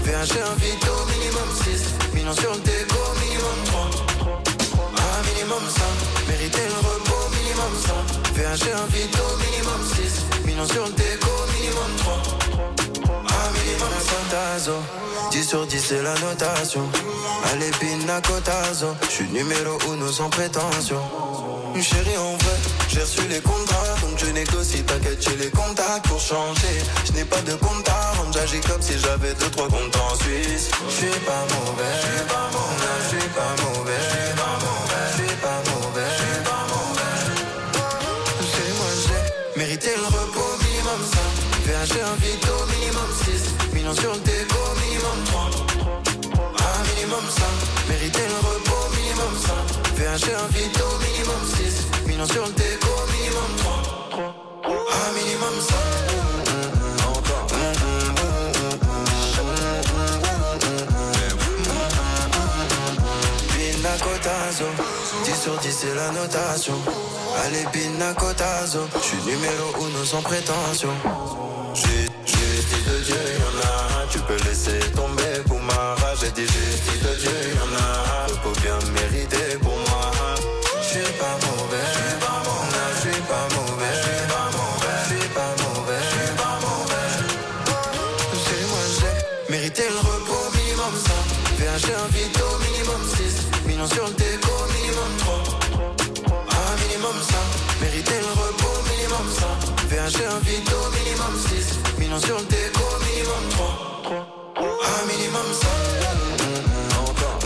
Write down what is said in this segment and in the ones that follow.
VHG invite au minimum 6 millions sur le déco, minimum 3. Ah, minimum 5, mériter le repos, minimum 5. VHG invite au minimum 6 millions sur le déco, minimum 3. Ah, minimum 5 tazo. 10 sur 10 c'est la notation. Allez pina cotazo. J'suis numéro 1 sans prétention. Chérie en vrai, j'ai reçu les contrats. Donc je négocie, t'inquiète j'ai les contacts pour changer. Je n'ai pas de compte à rendre, j'agis comme si j'avais 2-3 comptes en Suisse. J'suis pas mauvais, j'suis pas mauvais, j'suis pas mauvais, j'suis pas mauvais, j'suis pas mauvais, j'suis pas mauvais. C'est moi j'ai mérité le repos, minimum 5. VHG invite au minimum 6 millions sur le déco, minimum 3. Ah, minimum 5, mériter le repos, minimum 5. VHG invite au minimum 6 millions sur le déco, minimum 3. Ah, minimum 5. Encore. Pina cotazo. 10 sur 10 c'est la notation. Allez pina cotazo. J'suis numéro 1 sans prétention. Justice de Dieu, y'en a. Tu peux laisser tomber pour ma rage. J'ai dit justice de Dieu, y'en a. Repos bien mérité pour moi. J'suis pas mauvais, j'suis pas mauvais, j'suis pas mauvais, j'suis pas mauvais, j'suis pas mauvais, j'suis pas mauvais. C'est moi j'ai mérité le repos, minimum 5. VHG invite au minimum 6 millions sur le déco, minimum 3. Ah, minimum 5, mérité le repos, minimum 5. VHG invite au minimum 6 millions sur le déco, minimum 3. Ah, minimum 5. Encore.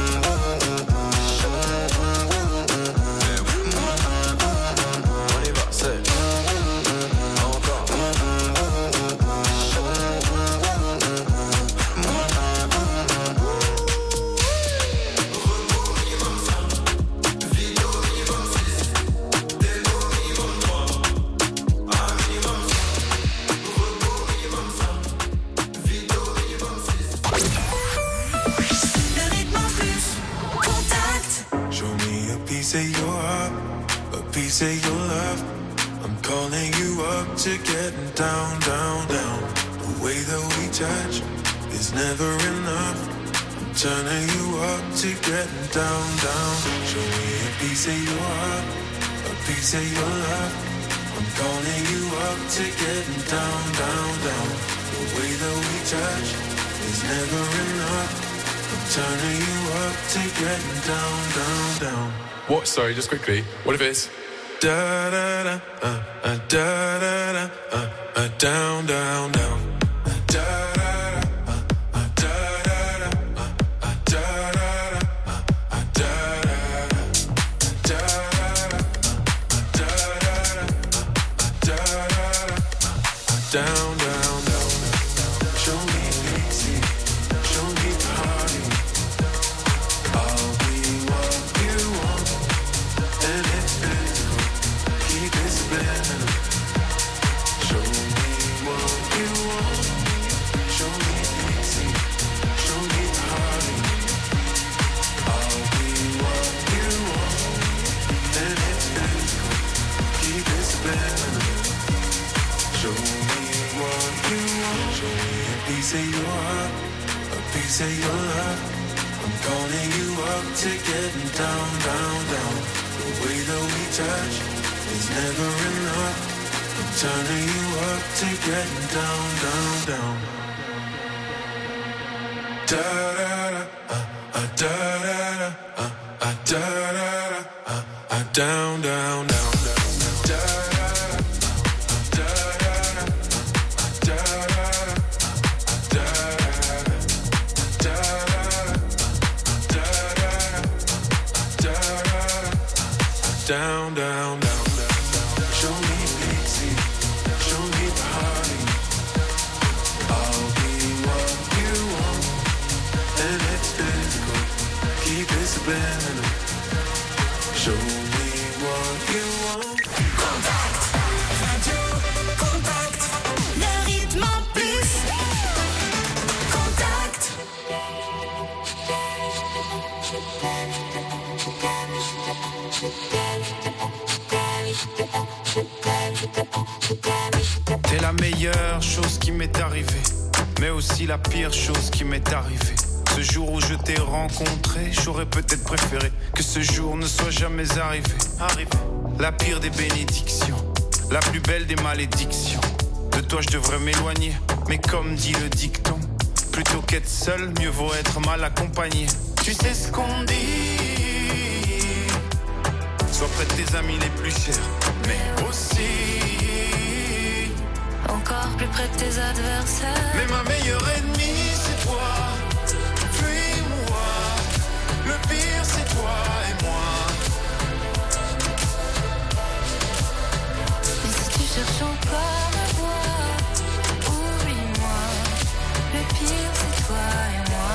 On y va, c'est encore. Repos minimum 5, vidéo minimum 6, déco minimum 3. Ah, minimum 5, repos minimum 5, vidéo minimum 6. Le rythme en plus, contact. Show me a piece of your heart, a piece of your love. I'm calling you up to getting down, down, down. The way that we touch is never enough. I'm turning you up to getting down, down. Show me a piece of your heart, a piece of your love. I'm calling you up to getting down, down, down. The way that we touch is never enough. I'm turning you up to getting down, down, down. What? Sorry, just quickly. What if it's Da da da, da da da, down, down, down. Da da da, da da da, down, down, down. Show me easy, show me party. I'll be what you want, and it's physical. Keep it spinning. Show me what you want. Show me easy, show me party. I'll be what you want, and it's physical. Keep it spinning. Show me what you want. Show me a piece of your heart, a piece of your love. I'm calling you up to getting down, down, down. The way that we touch is never enough. I'm turning you up to getting down, down, down. Da da da, da da da, da da da, down, down, down, down, down. Down, down, down, down. Show me easy, show me party. I'll be what you want, and it's physical. Keep it spinning. Show me what you want. Contact, radio, contact. Le rythme en plus, contact. T'es la meilleure chose qui m'est arrivée. mais aussi la pire chose qui m'est arrivée. Ce jour où je t'ai rencontré, j'aurais peut-être préféré que ce jour ne soit jamais arrivé. La pire des bénédictions, la plus belle des malédictions. De toi je devrais m'éloigner, mais comme dit le dicton, plutôt qu'être seul, mieux vaut être mal accompagné. Tu sais ce qu'on dit, sois près de tes amis les plus chers, mais aussi encore plus près de tes adversaires. Mais ma meilleure ennemie c'est toi, fuis-moi. Le pire c'est toi et moi. Mais si tu cherches encore à voir, oublie-moi. Le pire c'est toi et moi.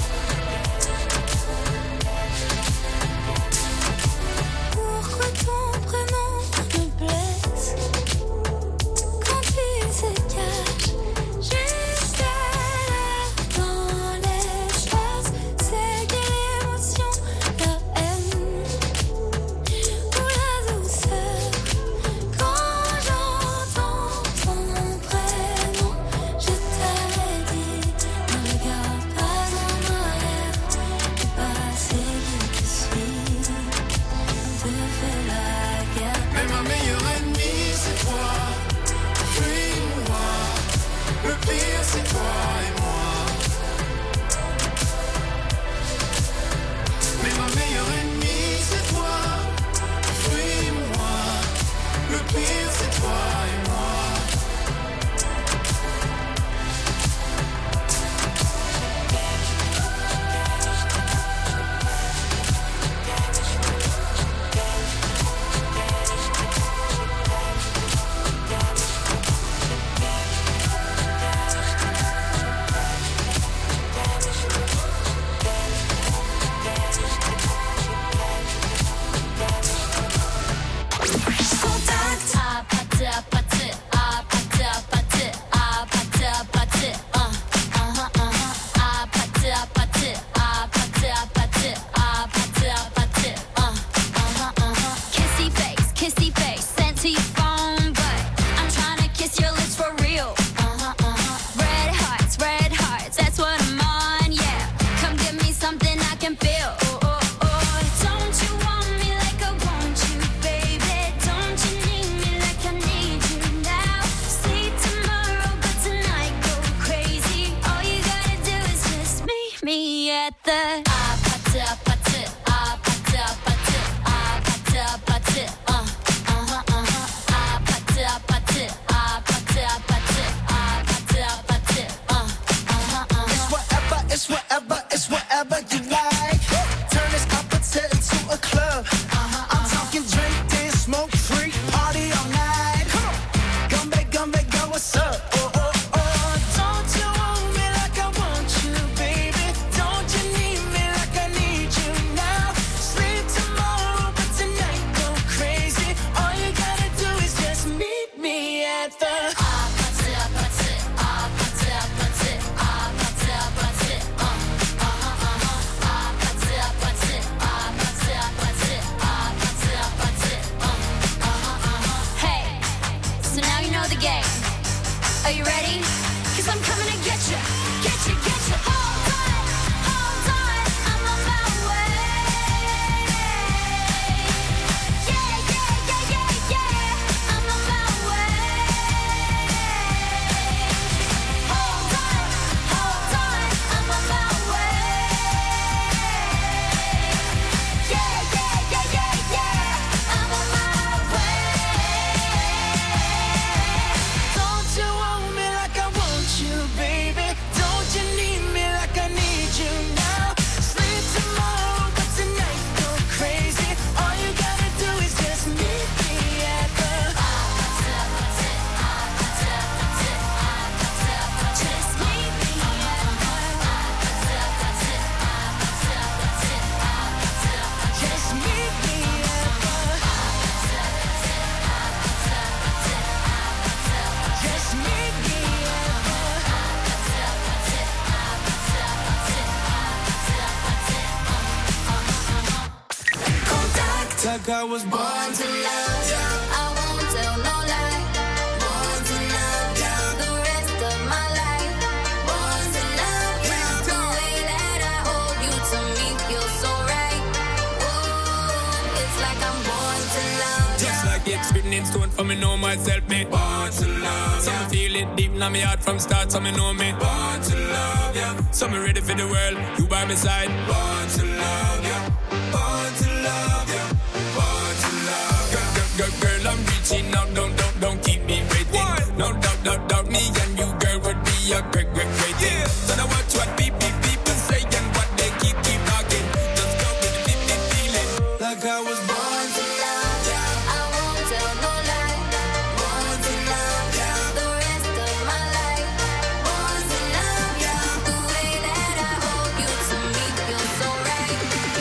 Pourquoi ton prénom me blesse quand il se cache juste là dans l'espace? C'est quelle émotion, la haine ou la douceur? Quand j'entends ton prénom, je t'avais dit, ne regarde pas en arrière, le passé qui te suit, te fait la guerre. Mais ma meilleure ennemie c'est toi, fuis-moi. Le pire c'est toi et moi. Mais ma meilleure ennemie c'est toi, fuis-moi. Le pire c'est toi et moi. Contact. Kissy face, sent to your phone, but I'm tryna kiss your lips for real. Red hearts, that's what I'm on, yeah. Come give me something I can feel. Don't you want me like I want you, baby? Don't you need me like I need you now? See tomorrow, but tonight go crazy. All you gotta do is just meet me at the It's whatever you like. Turn this opposite into a club. I'm talking drink, dance, smoke, free, party all night. Come back, girl, what's up? Don't you want me like I want you, baby? Don't you need me like I need you now? Sleep tomorrow, but tonight go crazy. All you gotta do is just meet me at the Are you ready? 'Cause I'm coming to get you. Hold on, I'm on my way. Yeah, I'm on my way. Hold on, I'm on my way. Yeah, I'm on my way. Don't you want me like I want you, baby? Don't you need me like I need you now? Sleep tomorrow, but tonight go crazy. All you gotta do is just meet me at the Just meet me at just meet me at the just meet me Contact. Like I was born to love ya. I won't tell no lie. Born to love ya. The rest of my life. Written in stone for me know myself, me born to love. So me feel it deep in my heart from start, so me know me born to love, yeah. So me ready for the world, you by my side. Born to love, yeah. Born to love, yeah. Born to love, yeah. Girl, I'm reaching out, don't keep me waiting. No doubt, me and you, girl, would be a great thing. So now watch what people say and what they keep talking. Just go with the feeling, like I was born to love, yeah. I won't tell no lie. Born to love, yeah. The rest of my life. Born to love, yeah. The way that I hold you to me feels so right.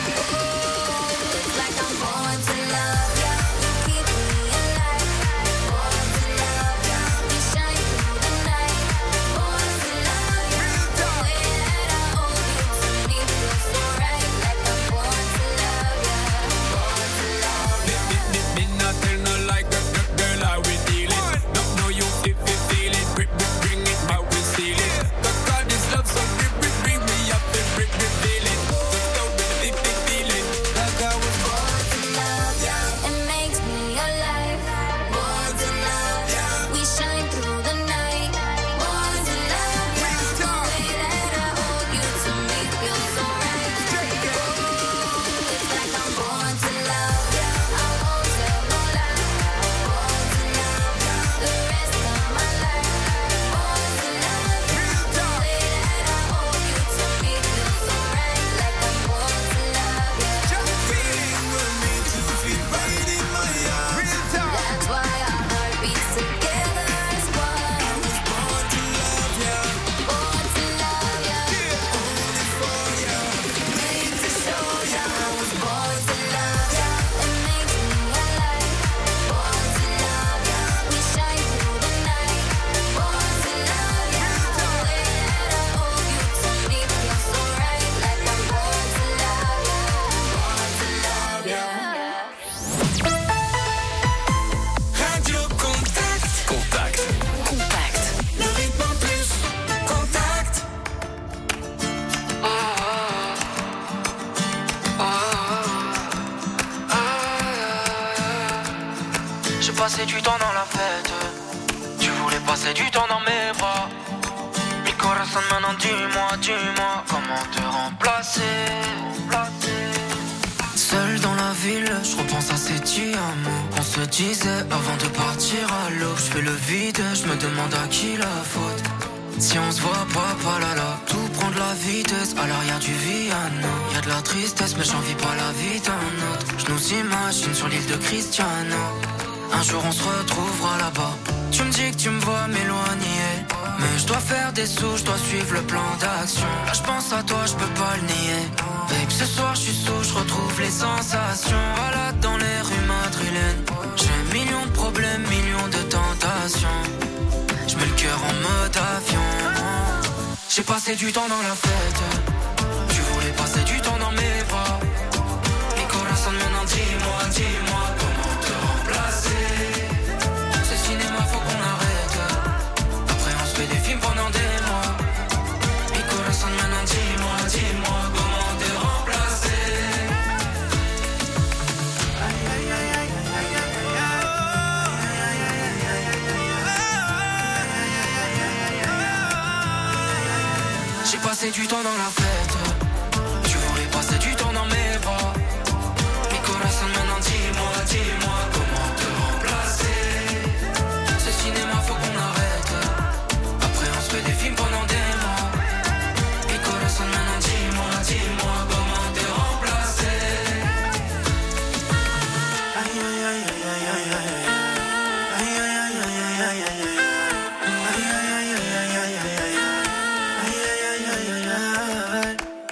Oh, it's like I'm born to love, yeah. You keep me alive. Born to love, yeah. We shine through the night. Born to love, yeah. The way that I hold you to me feels so right. Like I'm born to love, yeah. Born to love, yeah. Me not tell no like girl, how we dealing. No, you feel it, bring it, how we steal it. God, this love so bring me up and feel it. Just go with the feeling, like I was born to love, yeah. It makes me alive. Born to love, yeah. We shine through the night. Born to love, yeah. The way that I hold you to me feels so right. Oh, it's like I'm born to love, yeah. I won't tell no lie. Born to love, yeah. The rest of my life. Born to love, yeah. The way that I hold you to me feels so right. Like I'm born to love, yeah. Feeling we're meant to feel right in my arms. That's why our heart beats together as one. I was born to love ya, Born to love ya, only for ya, made to show ya. I was born to love ya. It makes me alive. Born to love ya. We shine through the night. Born to love ya. The way that I hold you to me feels so right. Like I'm born to love ya. Born to love ya. Radio Contact, le rythme en plus. Contact. J'ai passé du temps dans la fête. Tu voulais passer du temps dans mes bras. Mi corazon, maintenant dis-moi comment te remplacer. Seul dans la ville, je repense à ces petits amours qu'on se disait avant de partir à l'eau. Je fais le vide, je me demande à qui la faute. Si on se voit pas là, tout prend de la vitesse. Alors y'a du Viano, y'a de la tristesse, mais j'envie pas la vie d'un autre. Je nous imagine sur l'île de Cristiano. Un jour on se retrouvera là-bas. Tu me dis que tu me vois m'éloigner, mais je dois faire des sous, je dois suivre le plan d'action. Là je pense à toi, je peux pas le nier. Babe, ce soir je suis sous, je retrouve les sensations. Balade dans les rues madrilènes. J'ai millions de problèmes, millions de tentations. Je mets le cœur en mode avion. J'ai passé du temps dans la fête. Tu voulais passer du temps dans mes bras. Mi corazon, maintenant dis-moi comment te remplacer. Ce cinéma faut qu'on arrête. Après on se fait des films pendant des mois. Mi corazon, maintenant dis-moi comment te remplacer. J'ai passé du temps dans la fête. Tu voulais passer du temps dans mes bras. Mi corazon, maintenant dis-moi comment te remplacer. Ce cinéma faut qu'on arrête. Après on se fait des films pendant des mois. Mi corazon, maintenant dis-moi comment te remplacer. Aïe aïe aïe aïe aïe aïe aïe. Aïe aïe aïe aïe aïe aïe aïe. Aïe aïe aïe aïe aïe aïe aïe. Aïe aïe aïe aïe aïe.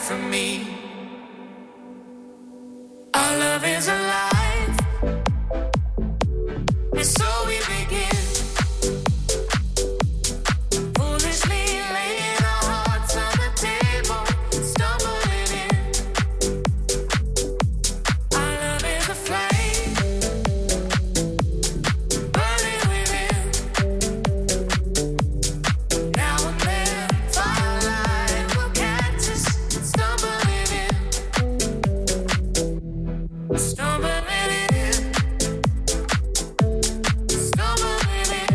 from me. Our love is alive, and so we begin. Foolishly laying our hearts on the table, stumbling in. Our love is a flame, burning within. Now and then, firelight will catch us, stumbling in. Stumbling in, stumbling in.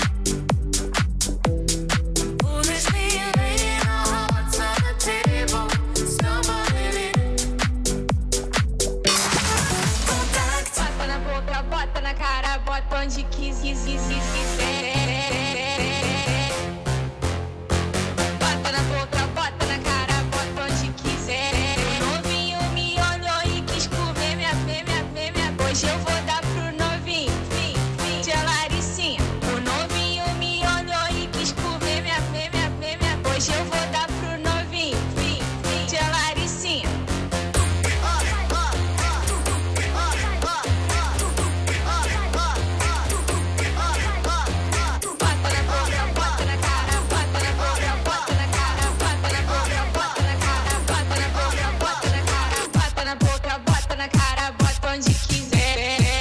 Foolishly laying our hearts on the table, stumbling in. Contact. Bota na boca, bota na cara, bota onde quiser. Bota na boca, bota na cara, bota onde quiser. O novinho me olhou e quis comer minha. Hoje eu vou dar pro novinho, de Laricinha. O novinho me olhou e quis comer minha. Hoje eu vou dar pro novinho, de Laricinha. Bota na boca, bota na cara, bota na boca, bota na cara, bota na boca, bota na cara, bota na boca, bota na cara, bota na boca, bota na cara, bota onde quiser.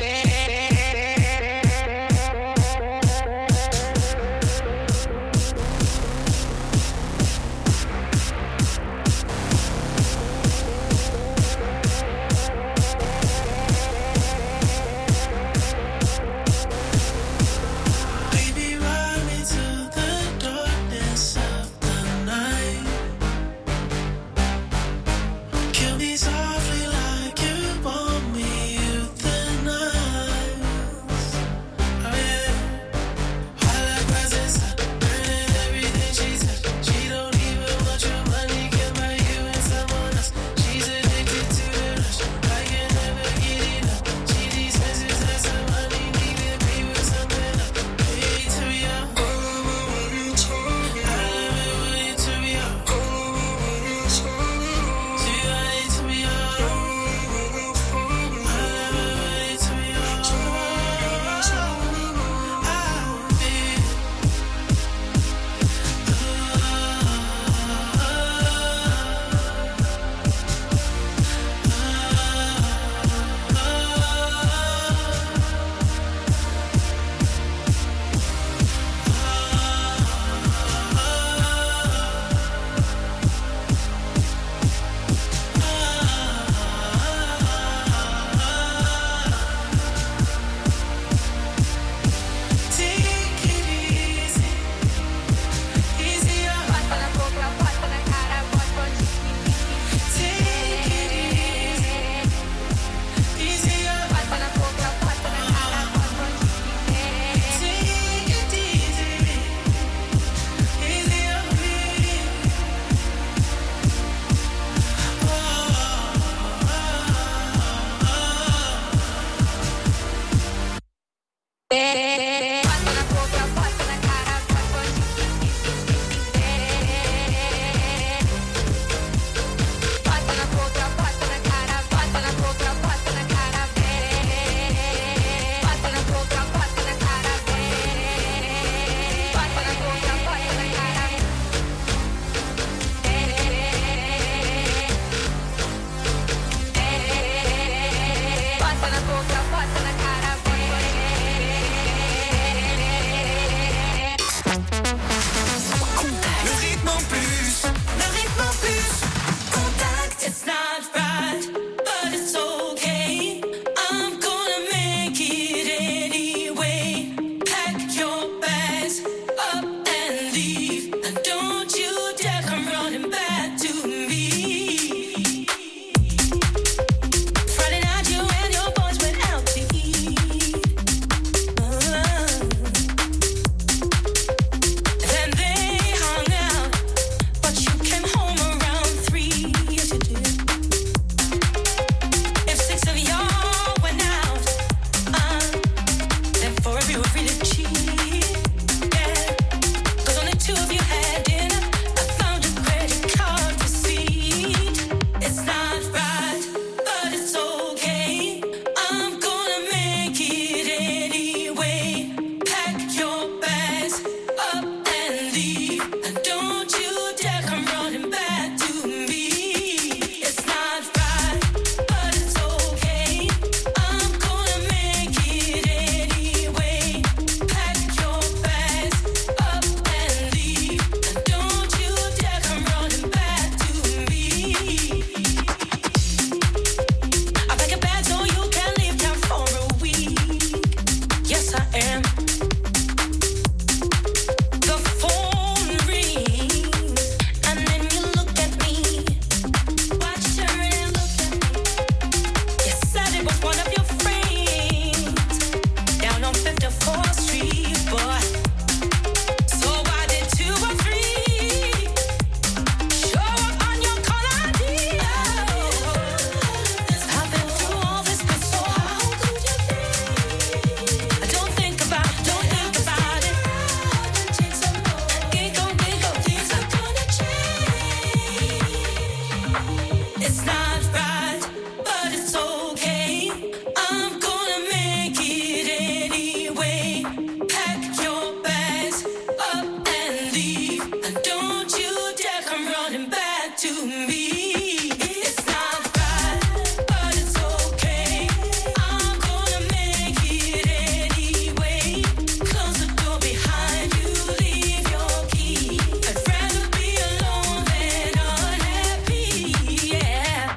It's not right, but it's okay. I'm gonna make it anyway. Pack your bags up and leave, and don't you dare come running back to me. It's not right, but it's okay. I'm gonna make it anyway. Close the door behind you, leave your key. I'd rather be alone than unhappy, yeah.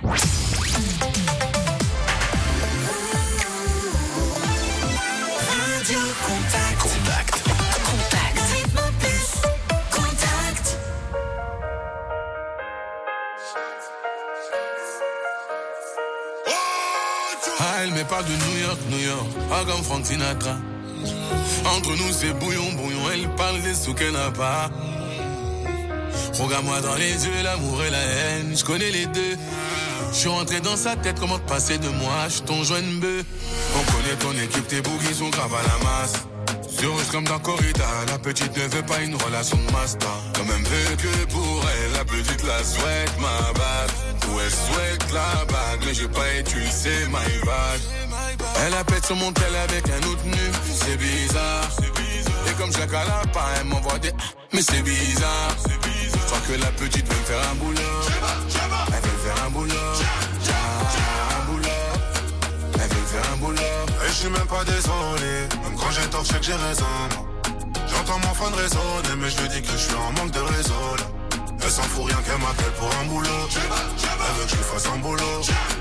Radio Contact. Contact. Rythme plus. Contact. Ah, elle me parle de New York, ah comme Frank Sinatra. Entre nous c'est bouillon, elle parle des sous qu'elle n'a pas. Regarde-moi dans les yeux, l'amour et la haine, je connais les deux. Je suis rentré dans sa tête, comment te passer de moi, je suis ton joint bœuf. On connaît ton équipe, tes bougies sont graves à la masse. Heureuse comme dans Corrida, la petite ne veut pas une relation de master. Quand même veut que pour elle, la petite la souhaite ma bague. Ou elle souhaite la bague, mais j'ai pas utilisé my bad. Elle a pète sur mon tel avec un autre nu, c'est bizarre. Et comme je la cale pas, elle m'envoie des mais c'est bizarre. Je crois que la petite veut me faire un boulot. Elle veut me faire un boulot. Un boulot. Elle veut me faire un boulot. Et je suis même pas désolé, même quand j'ai tort, je sais que j'ai raison. J'entends mon phone résonner, mais je lui dis que je suis en manque de réseau là. Elle s'en fout rien qu'elle m'appelle pour un boulot. Elle veut que je lui fasse un boulot.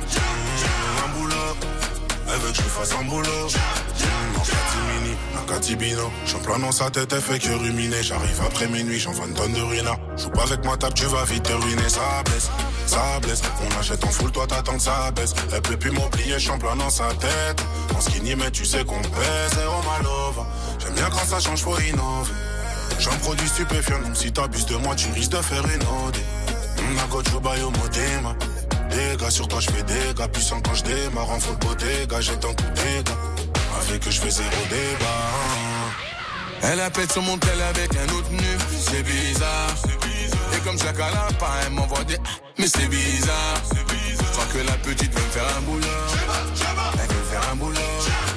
Un boulot. Elle veut que je lui fasse un boulot. En catimini, un catibino. J'en plane dans sa tête, elle fait que ruminer. J'arrive après minuit, j'en vends une tonne de ruina. Joue pas avec ma table, tu vas vite te ruiner. Ça blesse, on achète en full, toi t'attends que ça baisse. Elle peut plus m'oublier, j'en plane dans sa tête. En skinny, mais tu sais qu'on pèse, zéro malova. J'aime bien quand ça change, faut innover. J'en produis stupéfiant, donc si t'abuses de moi, tu risques de faire une OD. Nagochubayo modema. Dégâts sur toi, j'fais des gars puissants quand j'démarre. En full bodega, j'ai tant coup dégâts. Avec que j'fais zéro débat. Elle a pète sur mon tel avec un autre nu, c'est bizarre. Et comme je la cale pas, elle m'envoie des mais c'est bizarre. Je crois que la petite veut me faire un boulot. Elle veut me faire un boulot.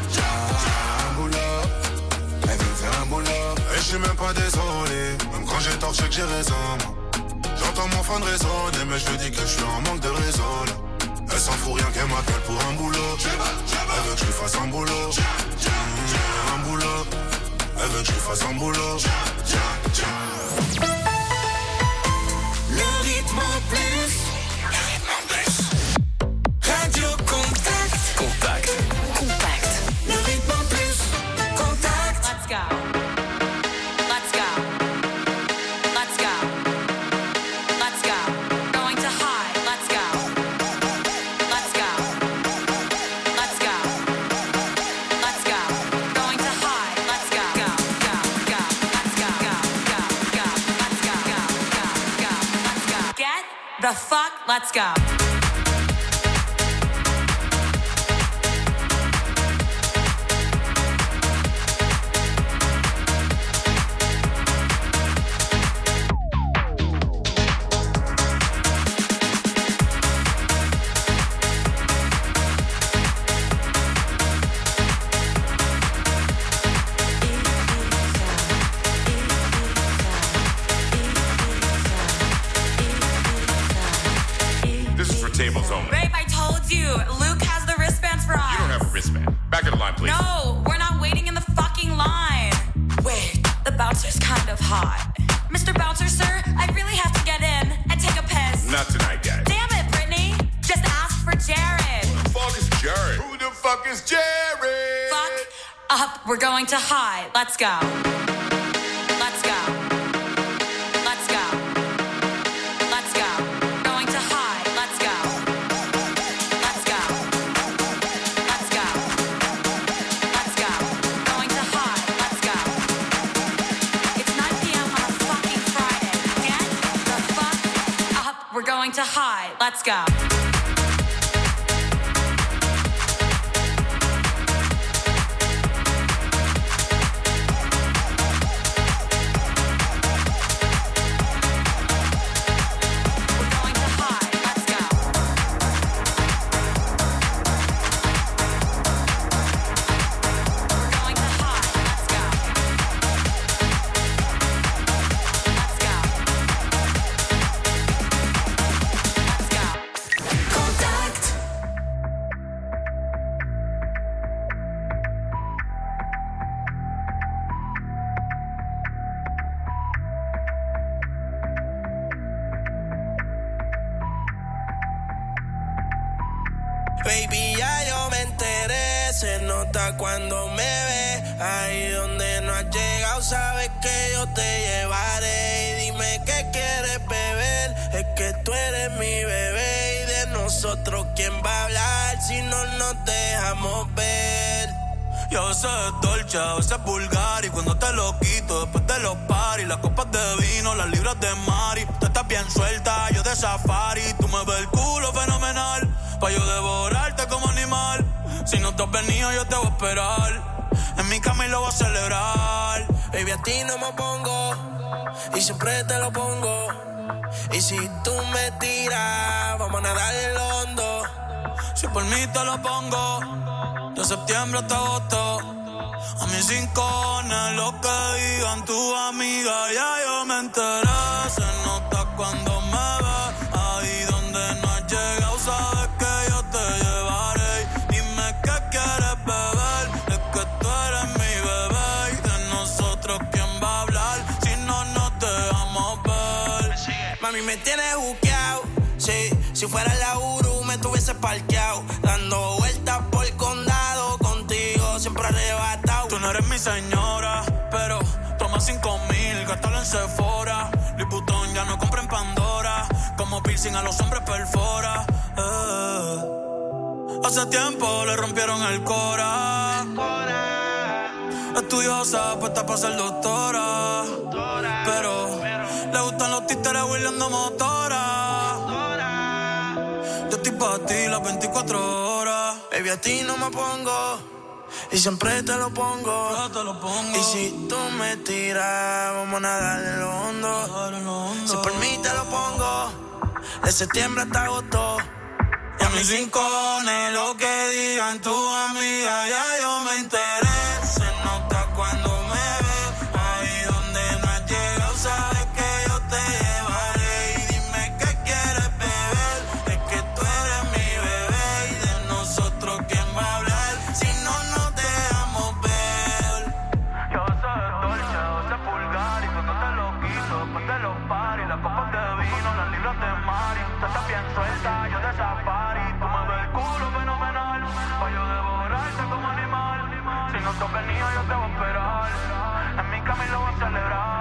Un boulot. Elle veut me faire un boulot. Et je suis même pas désolé, même quand j'ai tort, je sais que j'ai raison. J'entends mon phone résonner, mais je lui dis que je suis en manque de réseau là. Elle s'en fout rien qu'elle m'appelle pour un boulot. Elle veut que je lui fasse un boulot. Un boulot. Elle veut que je lui fasse un boulot. Le rythme en plus. Radio Contact. Le rythme en plus. Contact. Let's go. Let's go. Let's go. Let's go. Going to high. Let's go. Let's go. Let's go. Let's go. Going to high. Let's go. Go. Let's go. Go. Let's go. Go. Let's go. Get the fuck. Let's go. Tables only. Babe, I told you. Luke has the wristbands for us. You don't have a wristband. Back of the line, please. No, we're not waiting in the fucking line. Wait, the bouncer's kind of hot. Mr. Bouncer, sir, I really have to get in and take a piss. Not tonight, guys. Damn it, Brittany. Just ask for Jared. Who the fuck is Jared? Who the fuck is Jared? Fuck up. We're going to high. Let's go. Let's go. Let's go. Let's go. Going to high. Let's go. Let's go. Let's go. Let's go. Going to high. Let's go. It's 9 p.m. on a fucking Friday. Get the fuck up. We're going to high. Let's go. We're going to high. Let's go. Baby, ya yo me enteré, se nota cuando me ve. Ahí donde no has llegado, sabes que yo te llevaré. Y dime qué quieres beber, es que tú eres mi bebé. Y de nosotros, ¿quién va a hablar si no nos dejamos ver? Y a veces es dolce, a veces es vulgar. Y cuando te lo quito, después de los paris, las copas de vino, las libras de mari. Tú estás bien suelta, yo de safari. Tú me ves el culo fenomenal, pa' yo devorarte como animal. Si no te has venido, yo te voy a esperar. En mi cama y lo voy a celebrar. Baby, a ti no me pongo, y siempre te lo pongo. Y si tú me tiras, vamos a nadar en lo hondo. Si por mí te lo pongo, de septiembre hasta agosto. A mis rincones, lo que digan tu amiga, ya yo me enteré. Se nota cuando me ves, ahí donde no has llegado, sabes que yo te llevaré. Dime qué quieres beber, es que tú eres mi bebé. Y de nosotros, ¿quién va a hablar si no nos dejamos ver? Mami, me tienes buqueado, sí. Si fuera la Uru, me tuviese parqueado, dando vueltas por el condado, contigo siempre arrebatado. Tú no eres mi señora, pero toma 5,000, gástalo en Sephora. Louis Vuitton ya no compra en Pandora, como piercing a los hombres perfora. Hace tiempo le rompieron el cora. Estudiosa, puesta para ser doctora, pero le gustan los títeres huirleando motora. Yo estoy pa' ti las 24 horas. Baby, a ti no me pongo, y siempre te lo pongo. Yo te lo pongo. Y si tú me tiras, vamos a nadar en lo hondo. Si por mí te lo pongo, de septiembre hasta agosto. Y a mis rincones, lo que digan tu amiga, ya yo me enteré. Se nota cuando me ves, ahí donde no has llegado, sabes que yo te llevaré. Y dime qué quieres beber, es que tú eres mi bebé. Y de nosotros, ¿quién va a hablar si no nos dejamos ver? Y a veces es dolce, a veces es vulgar. Y cuando te lo quito, después de los paris, las copas de vino, las libras de mari. Tú estás bien suelta, yo de safari. Tú me ves el culo fenomenal, pa' yo devorarte como animal. Si no te has venido, yo te voy a esperar. En mi cama y lo voy a celebrar.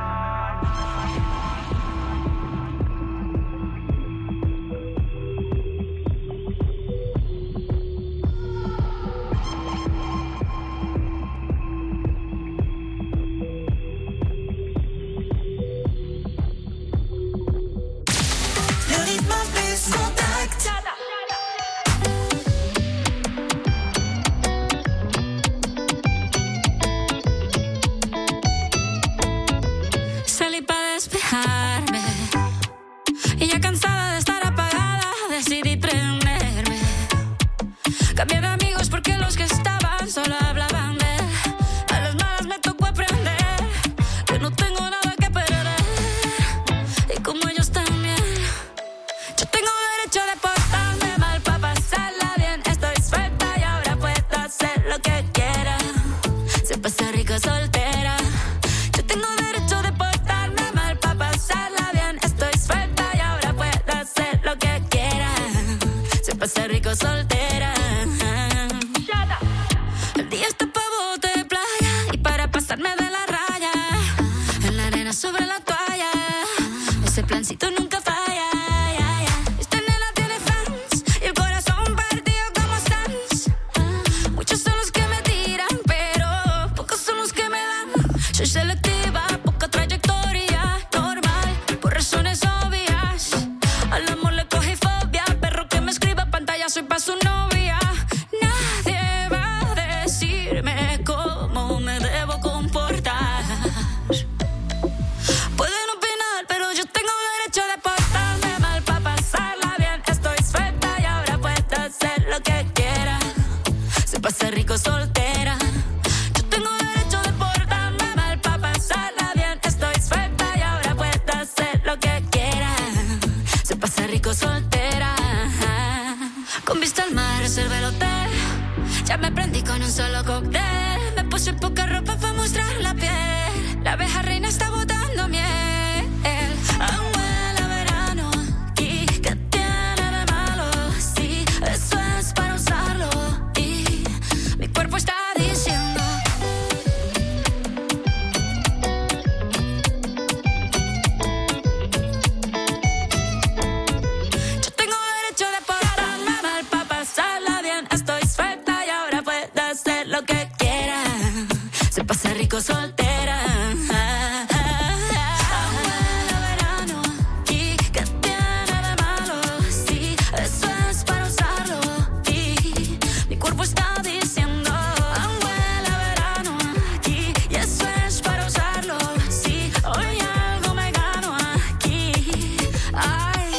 Le rythme plus contact. Salí para despejarme y ya cansada de estar apagada decidí prenderme. Cambié de amigos porque los que estaban solo hablaban de él. A las malas me tocó aprender que no tengo nada que perder, y como ellos también. Yo tengo derecho de portarme mal para pasarla bien. Estoy suelta y ahora puedo hacer lo que quiera. Se pasa rico soltera. Yo tengo derecho de portarme mal para pasarla bien. Estoy suelta y ahora puedo hacer lo que quiera. Se pasa rico soltera. El día está pa' bote de playa y para pasarme de la raya. En la arena sobre la toalla, ese plancito nunca falla. Esta nena tiene fans y el corazón partido como Sans. Muchos son los que me tiran, pero pocos son los que me dan. Soy selectiva, poca trayectoria, normal, por razones obvias. Al amor le cogí fobia, perro que me escriba pantalla, soy pa' su novia. Nadie va a decirme cómo me debo comportar. Pueden opinar, pero yo tengo derecho de portarme mal para pasarla bien. Estoy suelta y ahora puedo hacer lo que quiera. Se pasa rico soltera. Yo tengo derecho de portarme mal para pasarla bien. Estoy suelta y ahora puedo hacer lo que quiera. Se pasa rico soltera. Con vista al mar reservé el hotel. Ya me prendí con un solo cóctel. Me puse poca ropa para mostrar la piel. La abeja reina está botando miel. Aún huele a verano. ¿Y qué tiene de malo? Sí, eso es rico soltera. Verano, ¿y qué tiene de malo? Sí, eso es para usarlo. Y mi cuerpo está diciendo, huele a verano aquí. Y eso es para usarlo. Sí, hoy algo me gano aquí. Ay.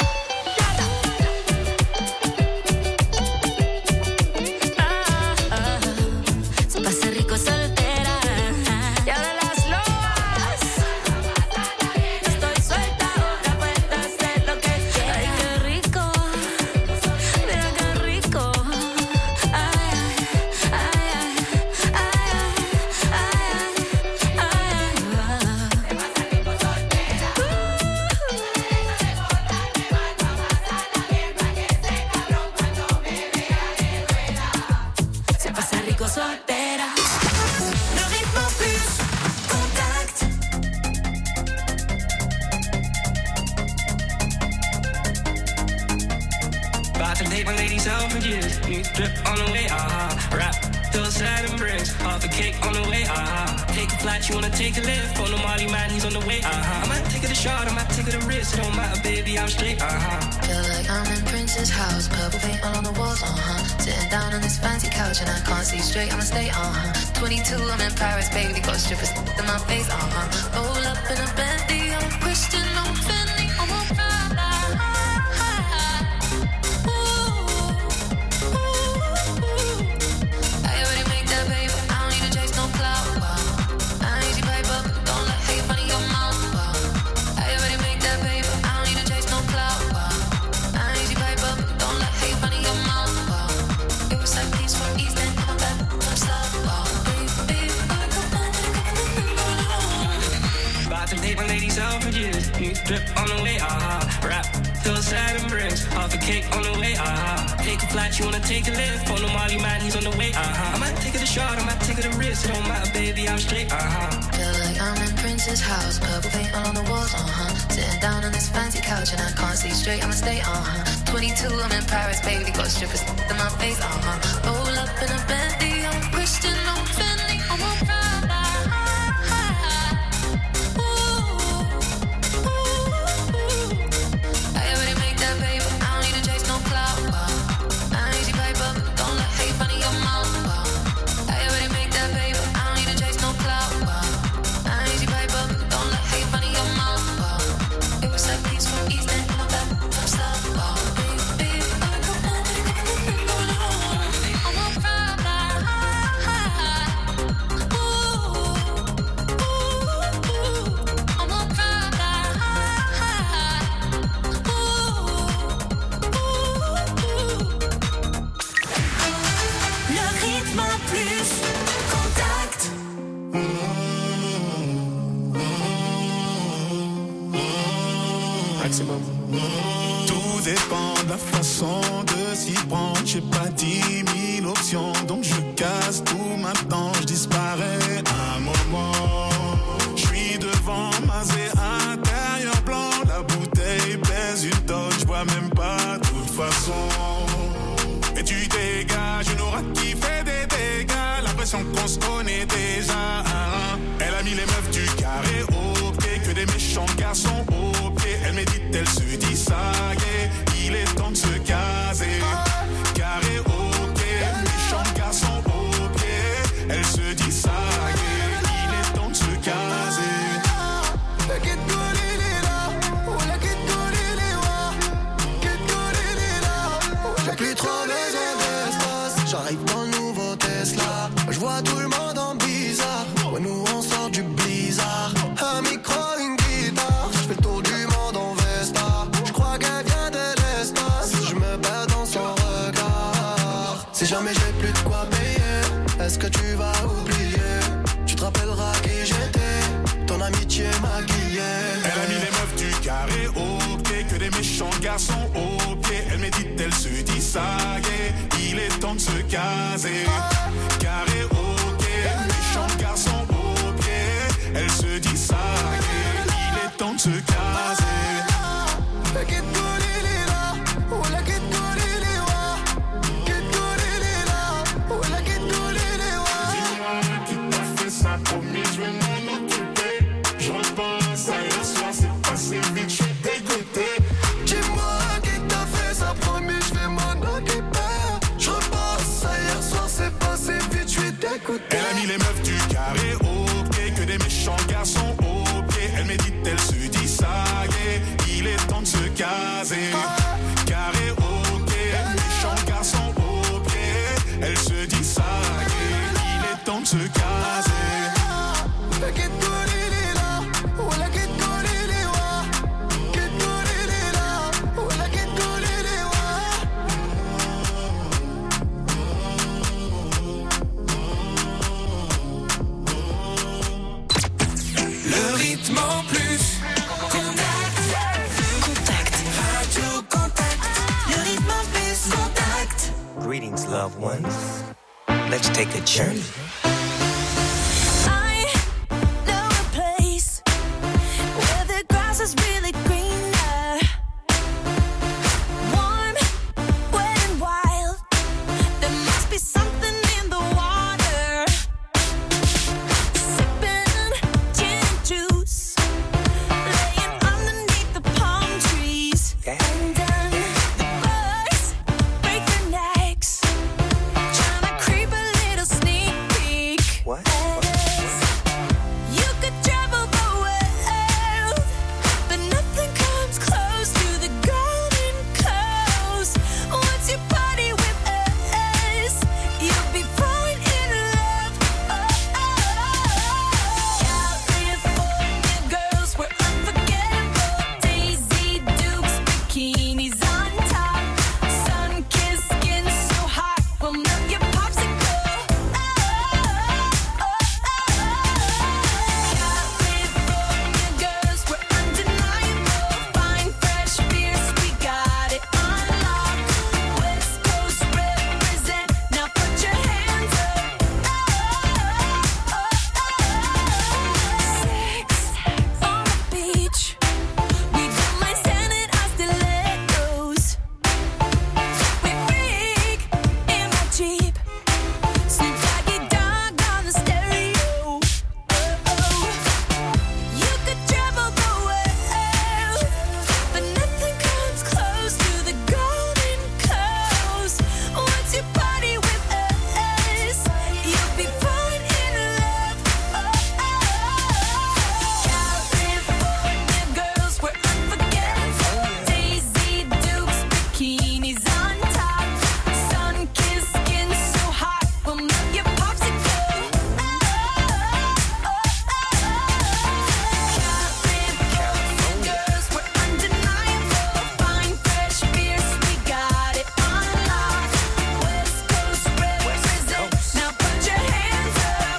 Se pasa rico soltera. Y ahora las lobas. Estoy suelta, ahora puedo hacer lo que quiera. Ay, qué rico. Mira qué rico. Ay, ay, ay, ay, se pasa rico soltera. Le rythme plus contact. About to take my lady self-forgives. New drip on the way, Rap, till sad and bricks. Half a cake on the way, Take a flight, you wanna take a lift. On the Molly man, he's on the way, I might take it a shot, I might take it a risk. It don't matter, baby, I'm straight, Feel like I'm in Prince's house, purple paint all on the walls, Sitting down on this fancy couch and I can't see straight, I'ma stay, 22, I'm in Paris, baby, got strippers in my face, Roll up in a Bentley, I'm a Christian, I'm a Fendi, I'm a Prada. I already make that paper, I don't need to chase no clout, I ain't easy paper, don't let hate funny your mouth, I already make that paper, I don't need to chase no clout, I ain't easy paper, don't let hate funny your mouth, it was like peace from East End, I'm back from South, baby, About to take my lady self-forgives. New drip on the way, Rap, till sad and bricks. Half a cake on the way, Take a flight, you wanna take a lift. On the Molly man, he's on the way, I might take it a shot, I might take it a risk. It don't matter, baby, I'm straight, Feel like I'm in Prince's house, purple paint all on the walls, Sitting down on this fancy couch and I can't see straight, I'ma stay, 22, I'm in Paris, baby, got strippers in my face, Roll up in a Bentley, I'm a Christian, I'm a Fendi, I'm a Prada. I already make that paper, I don't need to chase no clout, I ain't easy paper, don't let hate funny your mouth, I already make that paper, I don't need to chase no clout, I ain't easy paper, don't let hate funny your mouth, it was like peace from East End, I'm back from South, baby, I'm a Prada. I'm a Prada. Le rythme plus contact. Maximum. Tout dépend de la façon de s'y prendre. J'ai pas 10 000 options, donc je casse tout maintenant. Je disparais un moment. Je suis devant Mazé intérieur blanc. La bouteille pèse une tonne, je bois même pas de toute façon. Et tu dégages une aura qui fait des dégâts. L'impression qu'on se connaît déjà. Elle a mis les meufs du carré au pied, que des méchants garçons au pied. Elle médite, elle se dit ça y est, il est temps de se caser. Carré au pied, méchants garçons au pied. Elle se dit ça y est, il est temps de se caser. J'ai plus trop besoin d'espace. J'arrive dans le nouveau Tesla. Je vois tout le monde en bizarre. Ouais, nous on sort du blizzard. Un micro, une guitare. Je fais le tour du monde en Vespa. Je crois qu'elle vient de l'espace. Je me bats dans son regard. Si jamais j'ai plus de quoi payer, est-ce que tu vas oublier? Tu te rappelleras qui j'étais. Ton amitié m'a guillé. Elle a mis les meufs du carré au pied, que des méchants garçons au pied. Elle médite, elle se dit ça y est, il est temps de se caser. Carré au pied, méchants garçons au pied. Elle se dit ça y est, il est temps de se caser. Dis-moi qui t'a fait ça pour mieux. ni les meufs du carré, ok, que des méchants garçons, ok. Elle médite, elle se dit ça, yeah, il est temps de se caser. Carré, ok, méchants garçons, ok. Elle se dit ça, yeah, il est temps de se caser. Le rythme en plus. Contact. Radio Contact. Le rythme en plus. Contact. Greetings, loved ones. Let's take a journey. I know a place where the grass is really greener. Warm, wet and wild. There must be something in the water. Sipping gin and juice, laying underneath the palm trees. And the birds break their necks, trying to creep a little sneak peek. What? You could travel the world, but nothing comes close to the golden coast. Once you party with us, you'll be falling in love. California girls were unforgettable. Daisy Dukes, bikinis on top. Sun-kissed skin so hot, we'll melt your popsicle. California girls were undeniable. Fine, fresh beers, we got it on lock. West Coast represent, now put your hands up. Sex on the beach, we don't mind standing our stilettos. We freak in my Jeep, Snoop Doggy Dogg on the stereo. You could travel the world, but nothing comes close to the golden coast. Once you party with us, you'll be falling in love. California girls were unforgettable. Daisy Dukes, bikinis on top. Sun-kissed skin so hot, we'll melt your popsicle. California girls were undeniable. Fine, fresh beers, we got it on lock. West Coast represent, now put your hands up.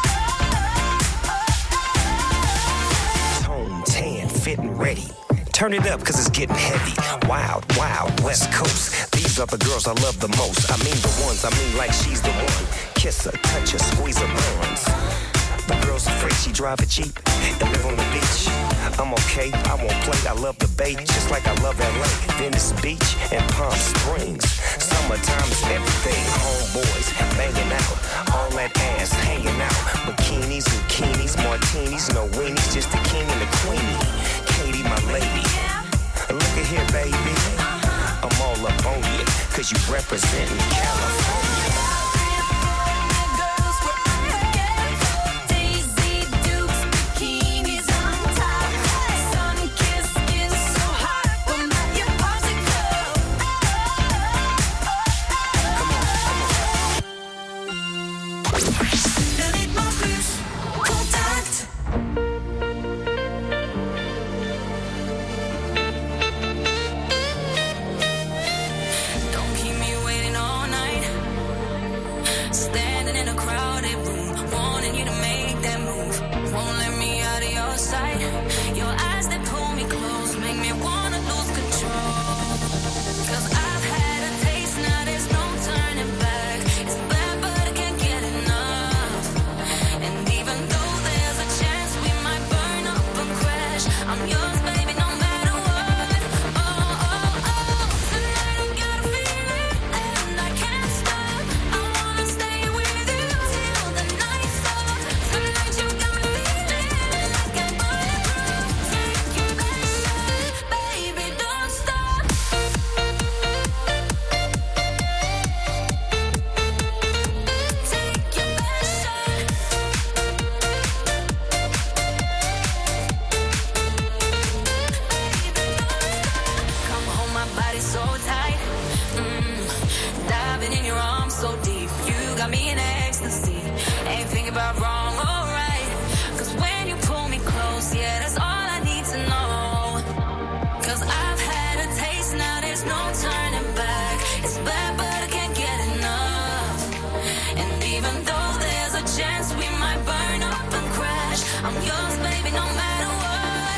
Tone, tan, fit and ready. Turn it up, cause it's getting heavy. Wild, wild, West Coast. These are the girls I love the most. I mean the ones, I mean like she's the one. Kiss her, touch her, squeeze her buns. The girl's afraid she drive a Jeep and live on the beach. I'm okay, I won't play, I love the bay, just like I love LA. Venice Beach and Palm Springs. Summertime is everything. Homeboys banging out, all that ass hanging out. Bikinis, zucchinis, martinis, no weenies, just the king and the queenie. Katie, my lady. Look at here, baby. I'm all up on you, cause you representin' California. Girls were unforgettable. Daisy Dukes, bikinis on top. Sun-kissed skin so hot, we'll melt your popsicle. Le rythme en plus. Contact. Don't keep me waiting all night. diving in your arms so deep. You got me in ecstasy. Ain't thinking about wrong or right. Cause when you pull me close, yeah, that's all I need to know. Cause I've had a taste, now there's no turning back. It's bad, but I can't get enough. And even though there's a chance we might burn up and crash, I'm yours, baby, no matter what.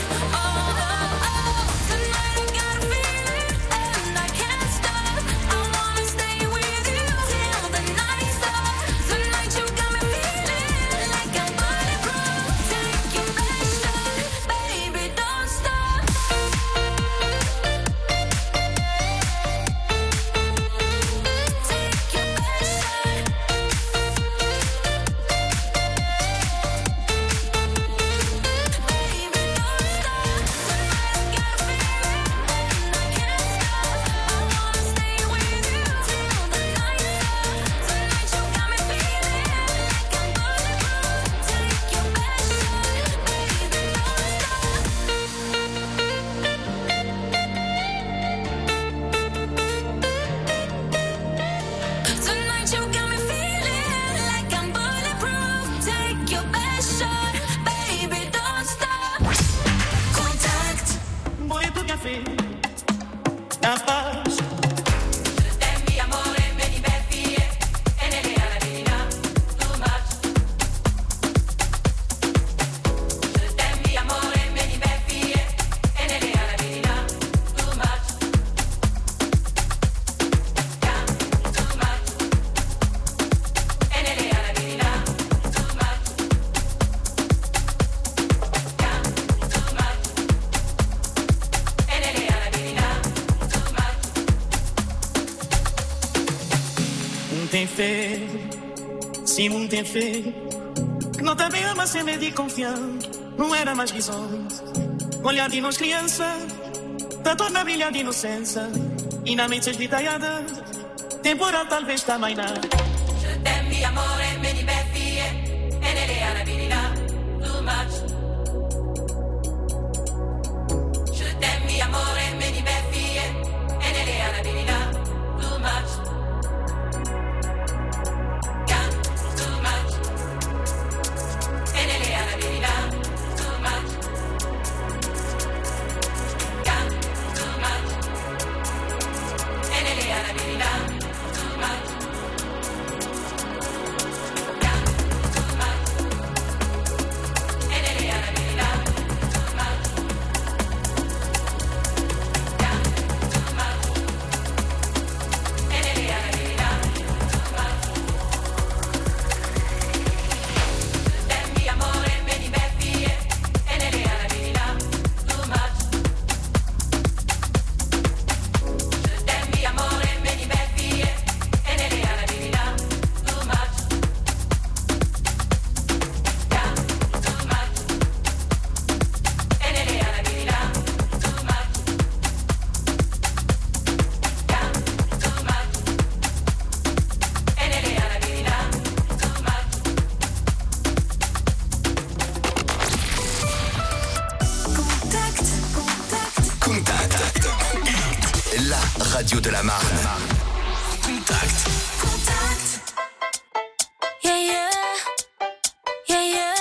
Se muito tem feito, que não também ama ser medo e confiante. Não era mais visões, olhar de nós criança, da torna brilhar de inocência. E na mente esgritaiada, temporal talvez também não. Je t'aime, mi amore, me di beffie, e nelle arabilità, too much. Je t'aime, mi amore, me di beffie, e nelle arabilità, too much. radio de la Marne. Contact. Yeah, yeah. Yeah, yeah.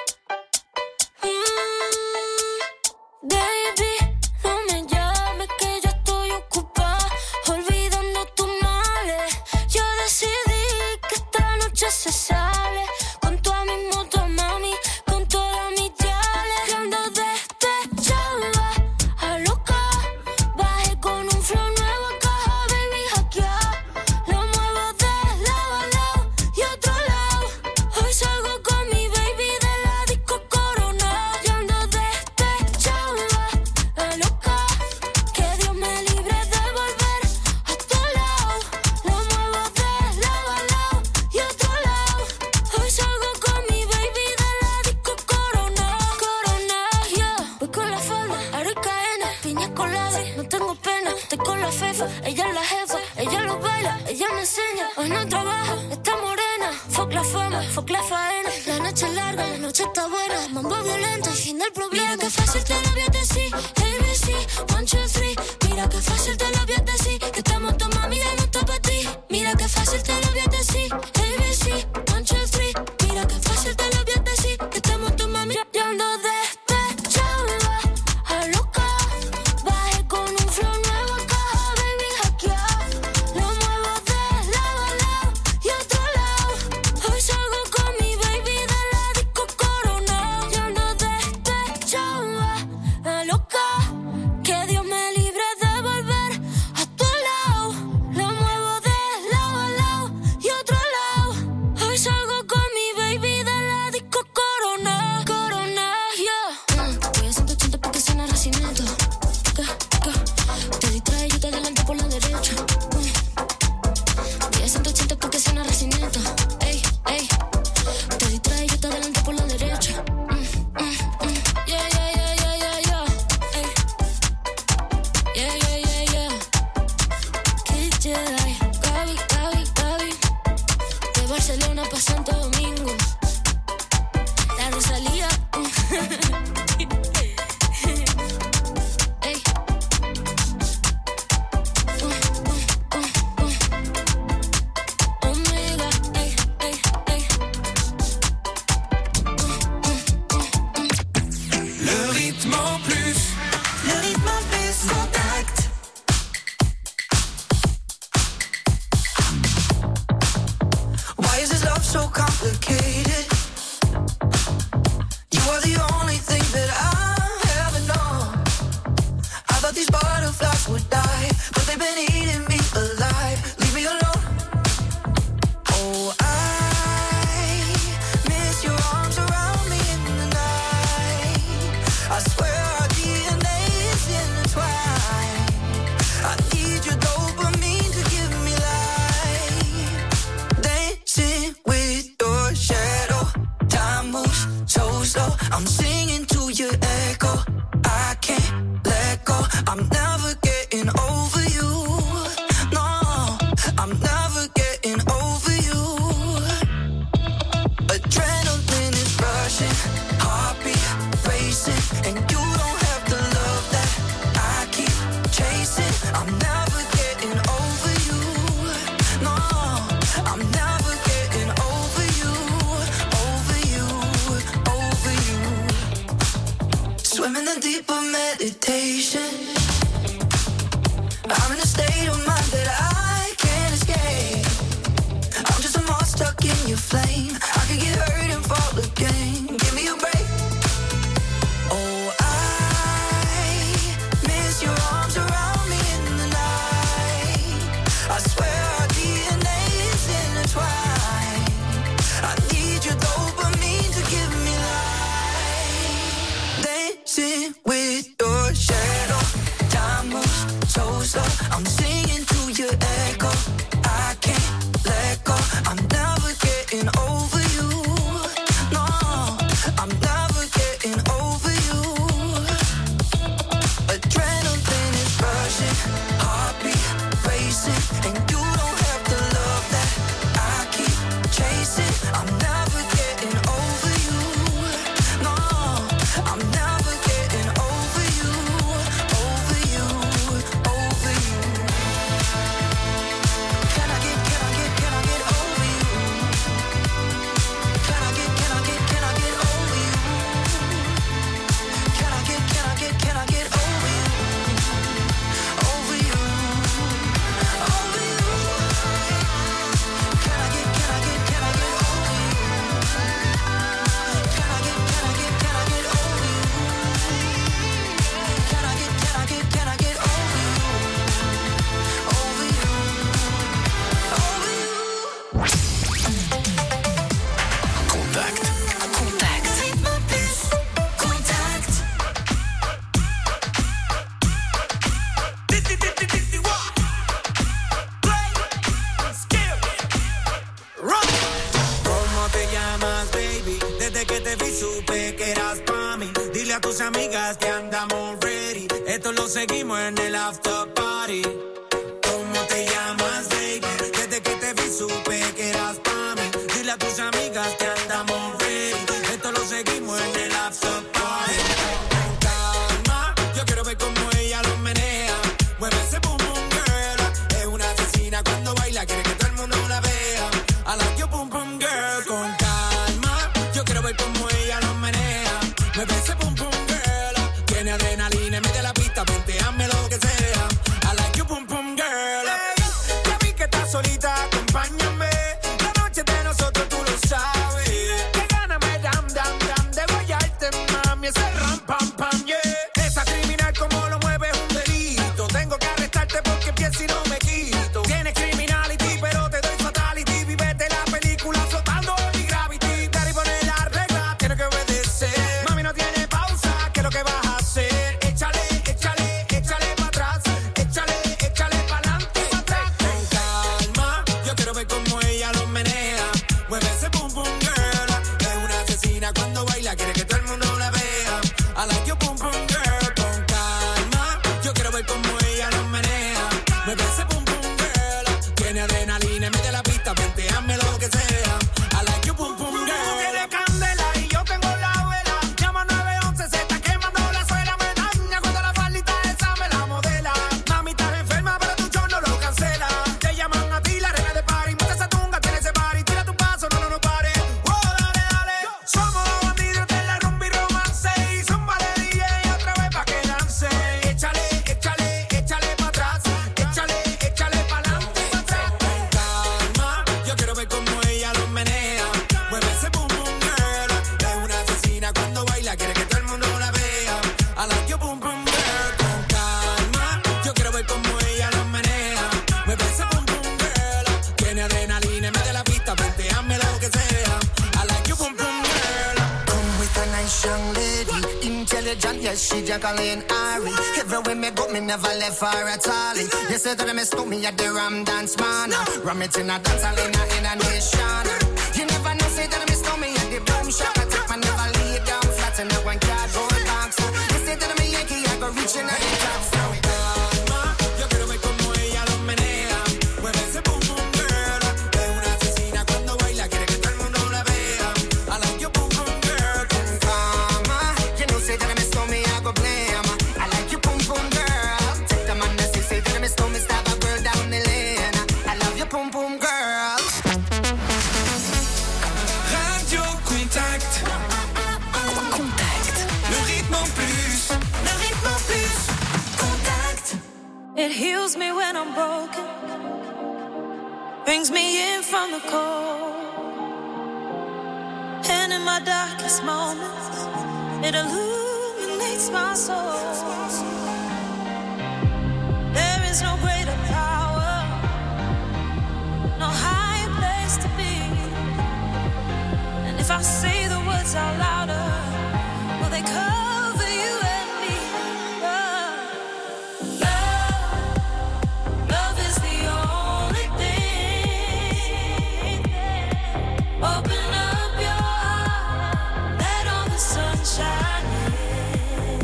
Baby, no me llames que yo estoy ocupada, olvidando tus males. Yo decidí que esta noche se sale con toda mi moto, mami, con todas mis yales. Que ando despechada, a loca, bajé con un flow nuevo a caja, baby, hackeado. Lo muevo de lado a lado y otro lado. Hoy salgo con mi baby de la disco Corona. Yo ando despechada, a loca, que Dios me libre de volver a tu lado. Lo muevo de lado a lado y otro lado. Hoy salgo con mi baby de la disco Corona. Corona, yeah. Voy con la falda, arena, piña colada, no tengo pena. Estoy con la fefa, ella es la jefa, ella lo baila, ella me enseña. Hoy no trabaja, está morena. Fuck la fama, fuck la faena. La noche es larga, la noche está buena. Mambo violento, el fin del problema. Mira que fácil te lo voy a decir, ABC, 1, 2, 3. Mira que fácil te lo voy a decir, que estamos tu mami y no está para ti. Mira que fácil Barcelona pa' Santo Domingo. La Rosalía. Ey. Omega, ey, ey, ey. Le rythme en plus. Le rythme en plus. Contact. Why is this love so complicated? You are the only thing that I ever know. I thought these butterflies would die, but they've been eating me alive. Leave me alone. Oh, I miss your arms around me in the night. I swear our DNA is intertwined. I need your dopamine to give me life. Dancing with your shadow. Time moves so slow. I'm singing to your echo. I can't let go. I'm never getting over you. No, I'm never getting over you. Adrenaline is rushing, heartbeat racing, and you don't have the love that I keep chasing. I'm never getting over you. No, I'm never getting over you, over you, over you. Swimming in deeper meditation. I'm in a state of mind that I can't escape. I'm just a moth stuck in your flame. I could get hurt and fall again. Give me a break. Oh, I miss your arms around me in the night. I swear our DNA is intertwined. I need your dopamine to give me life. Dancing with your shadow. Time moves so slow. I'm singing to your echo. I can't let go. I'm never getting over you. No, I'm never getting over you. Adrenaline is rushing, heartbeat racing, and you don't have the love that I keep chasing. I'm never getting over you. No, I'm never getting over you, over you, over you. Can I get over you? Can I get over you? Can I get over you? Can I get over you? Over you, over you. Can I get over you? Can I get over you? Can I get over you? Can I get over you? Over you, over you. Contact. Contact. Rythme en plus. Contact. ¿Cómo te llamas, baby? Desde que te vi supe que eras pa' mí. Dile a tus amigas que andamos ready. Esto lo seguimos en el after party. ¿Cómo te llamas, baby? Desde que te vi supe que eras pa' mí. Dile a tus amigas que andamos ready. Esto lo seguimos en el after party. Con calma, yo quiero ver cómo ella lo menea. Mueve ese boom boom girl. Es una asesina cuando baila, quiere que todo el mundo la vea. I like your boom boom girl. Con calma, yo quiero ver cómo ella lo menea. Mueve ese boom boom girl. Tiene adrenalina, mete la pista, ponteame lo que sea. I like your boom boom girl. Hey, ya vi que estás solita, acompáñame. La noche de nosotros tú lo sabes. Que gana me dam dam dam de guayarte, mami. Ese ram pam pam, yeah. Esa criminal como lo mueve es un delito. Tengo que arrestarte porque pienso y no me quito. Tienes criminality, pero te doy fatality. Vivete la película flotando en mi gravity. Daddy pone la regla, tiene que obedecer. Mami no tiene pausa, ¿qué es lo que vas a hacer? Échale, échale, échale pa' atrás. Échale, échale pa'lante y pa' atrás. Con calma, yo quiero ver cómo ella lo menea. Mueve ese boom boom girl. Es una asesina cuando baila, quiere que todo el mundo la vea. I like your boom boom girl. Con calma, yo quiero ver cómo ella lo menea. Mueve ese boom boom girl. Tiene adrenalina, mete la pista, venteame lo que sea. Yes, she Jacqueline Ari. Everywhere me go, me never left her at all. You say that I miss me at the Ram Dance Man. Ram it in a dance hall in a nation. You never know, say that I miss me at the Boom Shop. I take my never lay down flat in a one cardboard box. You say that I'm a Yankee, I go reaching out the top. So Yo quiero ver como ella lo menea. Mueve ese boom boom girl. Es una asesina cuando baila, quiere que todo el mundo la vea. I like your boom boom girl. Kama, you know say that I miss me, I go blame. I like your boom boom girl. Take the man that say that I miss me, stab a girl down the lane. I love your boom boom girl. Radio Contact. Le rythme en plus. Le rythme en plus. Contact. It heals me when I'm broken, brings me in from the cold, and in my darkest moments, it illuminates my soul. There is no greater power, no higher place to be, and if I say the words out louder, will they cover you and me? Love is the only thing. Open up your heart, let all the sun shine in.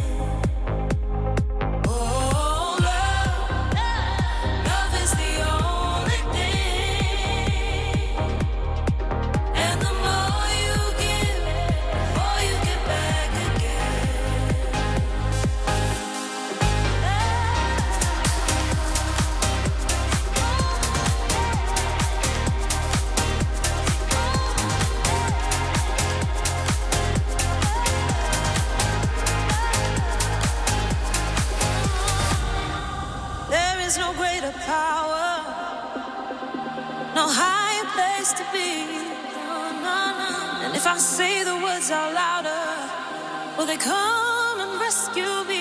Oh, love is the only thing. And the more you give, the more you get back again. There is no greater power, no higher place to be. No, no, no. And if I say the words out louder, will they come and rescue me?